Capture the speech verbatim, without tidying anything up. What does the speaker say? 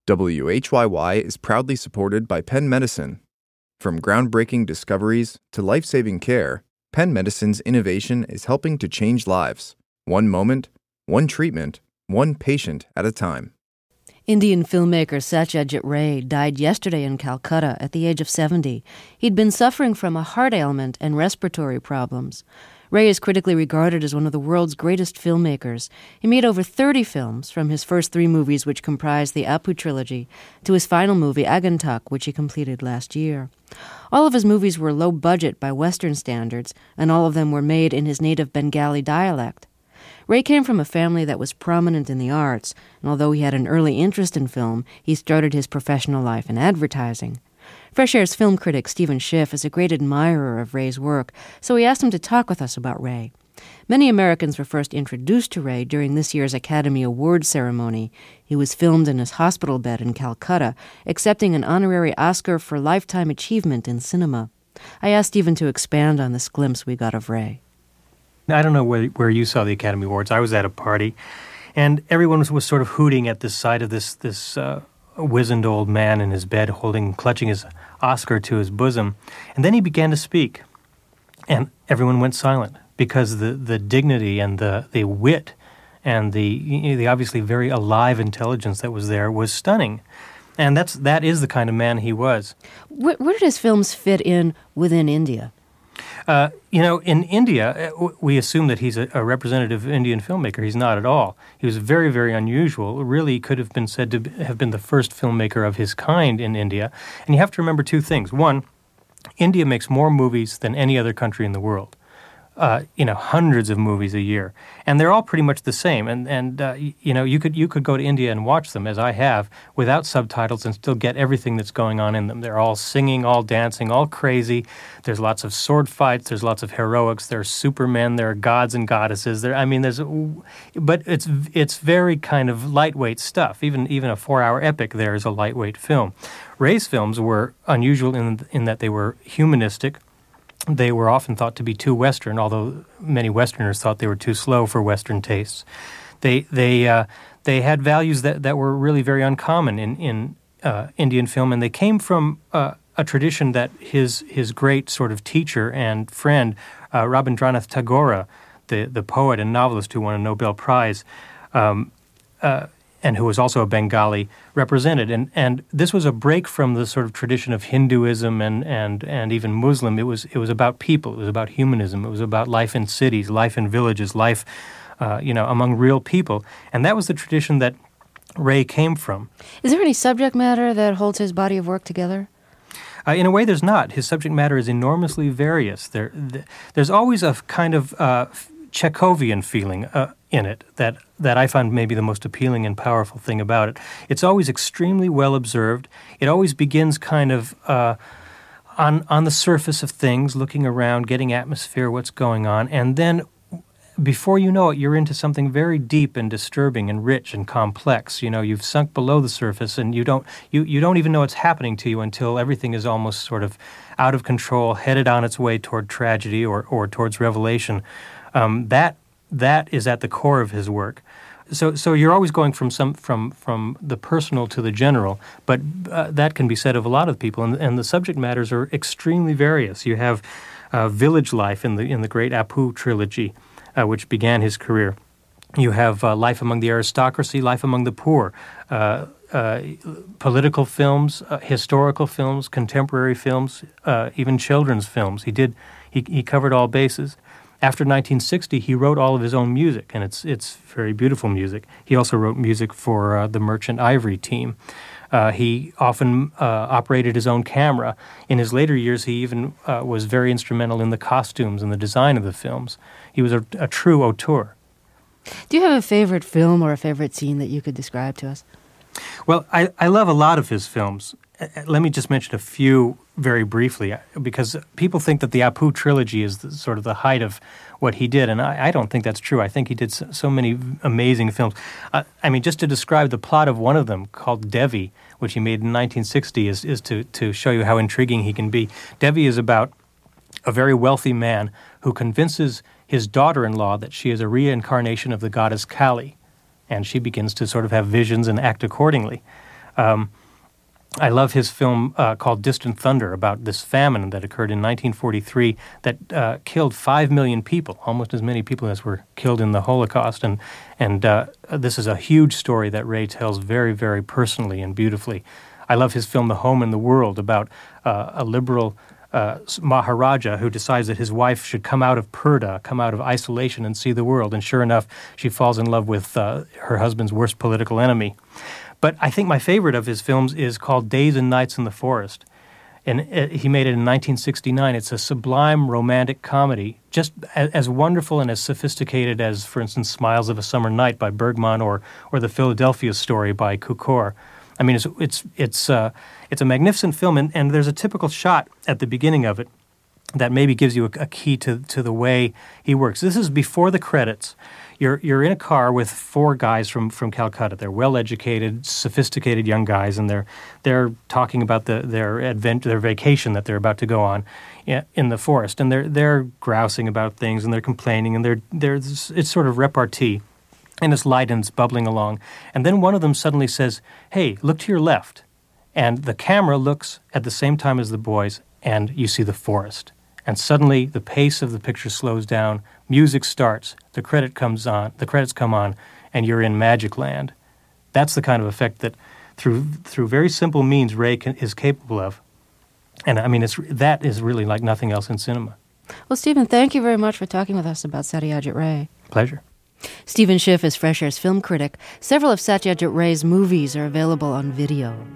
W H Y Y is proudly supported by Penn Medicine. From groundbreaking discoveries to life-saving care, Penn Medicine's innovation is helping to change lives, one moment, one treatment, one patient at a time. Indian filmmaker Satyajit Ray died yesterday in Calcutta at the age of seventy. He'd been suffering from a heart ailment and respiratory problems. Ray is critically regarded as one of the world's greatest filmmakers. He made over thirty films, from his first three movies, which comprise the Apu trilogy, to his final movie, Agantak, which he completed last year. All of his movies were low budget by Western standards, and all of them were made in his native Bengali dialect. Ray came from a family that was prominent in the arts, and although he had an early interest in film, he started his professional life in advertising. Fresh Air's film critic Stephen Schiff is a great admirer of Ray's work, so we asked him to talk with us about Ray. Many Americans were first introduced to Ray during this year's Academy Awards ceremony. He was filmed in his hospital bed in Calcutta, accepting an honorary Oscar for Lifetime Achievement in Cinema. I asked Stephen to expand on this glimpse we got of Ray. I don't know where, where you saw the Academy Awards. I was at a party, and everyone was, was sort of hooting at the sight of this this uh, wizened old man in his bed, holding, clutching his Oscar to his bosom. And then he began to speak, and everyone went silent because the, the dignity and the, the wit and the you know, the obviously very alive intelligence that was there was stunning. And that's that is the kind of man he was. Where, where did his films fit in within India? Uh, you know, in India, we assume that he's a, a representative Indian filmmaker. He's not at all. He was very, very unusual. Really could have been said to have been the first filmmaker of his kind in India. And you have to remember two things. One, India makes more movies than any other country in the world. Uh, you know, hundreds of movies a year, and they're all pretty much the same. And and uh, you know, you could you could go to India and watch them, as I have, without subtitles, and still get everything that's going on in them. They're all singing, all dancing, all crazy. There's lots of sword fights. There's lots of heroics. There are supermen. There are gods and goddesses. There, I mean, there's, but it's it's very kind of lightweight stuff. Even even a four-hour epic there is a lightweight film. Ray's films were unusual in in that they were humanistic. They were often thought to be too Western, although many Westerners thought they were too slow for Western tastes. They they uh, they had values that, that were really very uncommon in in uh, Indian film, and they came from uh, a tradition that his his great sort of teacher and friend uh, Rabindranath Tagore, the the poet and novelist who won a Nobel Prize, um, uh, and who was also a Bengali, represented. And and this was a break from the sort of tradition of Hinduism and, and, and even Muslim. It was it was about people. It was about humanism. It was about life in cities, life in villages, life, uh, you know, among real people. And that was the tradition that Ray came from. Is there any subject matter that holds his body of work together? Uh, in a way, there's not. His subject matter is enormously various. There, th- there's always a kind of uh, Chekhovian feeling uh, in it that that I find maybe the most appealing and powerful thing about it. It's always extremely well observed. It always begins kind of uh, on on the surface of things, looking around, getting atmosphere, what's going on, and then before you know it, you're into something very deep and disturbing and rich and complex. You know, you've sunk below the surface, and you don't you, you don't even know what's happening to you until everything is almost sort of out of control, headed on its way toward tragedy or or towards revelation. Um, that that is at the core of his work. So so you're always going from some from from the personal to the general, but uh, that can be said of a lot of people, and, and the subject matters are extremely various. You have uh, village life in the in the great Apu trilogy, uh, which began his career. You have uh, life among the aristocracy, life among the poor, uh, uh, political films, uh, historical films, contemporary films, uh, even children's films. He did he he covered all bases. After nineteen sixty, he wrote all of his own music, and it's it's very beautiful music. He also wrote music for uh, the Merchant Ivory team. Uh, he often uh, operated his own camera. In his later years, he even uh, was very instrumental in the costumes and the design of the films. He was a, a true auteur. Do you have a favorite film or a favorite scene that you could describe to us? Well, I, I love a lot of his films. Let me just mention a few very briefly, because people think that the Apu trilogy is the, sort of the height of what he did, and I, I don't think that's true. I think he did so, so many amazing films. Uh, I mean, just to describe the plot of one of them, called Devi, which he made in nineteen sixty, is, is to, to show you how intriguing he can be. Devi is about a very wealthy man who convinces his daughter-in-law that she is a reincarnation of the goddess Kali, and she begins to sort of have visions and act accordingly. Um, I love his film uh, called Distant Thunder about this famine that occurred in nineteen forty-three that uh, killed five million people, almost as many people as were killed in the Holocaust. And, and uh, this is a huge story that Ray tells very, very personally and beautifully. I love his film The Home in the World about uh, a liberal uh, Maharaja who decides that his wife should come out of purdah, come out of isolation and see the world. And sure enough, she falls in love with uh, her husband's worst political enemy. But I think my favorite of his films is called Days and Nights in the Forest. And it, he made it in nineteen sixty-nine. It's a sublime romantic comedy, just as, as wonderful and as sophisticated as, for instance, Smiles of a Summer Night by Bergman or or The Philadelphia Story by Cukor. I mean, it's it's it's uh, it's a magnificent film, and, and there's a typical shot at the beginning of it that maybe gives you a, a key to, to the way he works. This is before the credits. You're you're in a car with four guys from, from Calcutta. They're well-educated, sophisticated young guys, and they're they're talking about the their advent their vacation that they're about to go on in the forest, and they're they're grousing about things, and they're complaining, and they're they're it's sort of repartee, and it's light and it's bubbling along, and then one of them suddenly says, "Hey, look to your left," and the camera looks at the same time as the boys, and you see the forest. And suddenly, the pace of the picture slows down. Music starts. The credit comes on. The credits come on, and you're in magic land. That's the kind of effect that, through through very simple means, Ray can, is capable of. And I mean, it's that is really like nothing else in cinema. Well, Stephen, thank you very much for talking with us about Satyajit Ray. Pleasure. Stephen Schiff is Fresh Air's film critic. Several of Satyajit Ray's movies are available on video.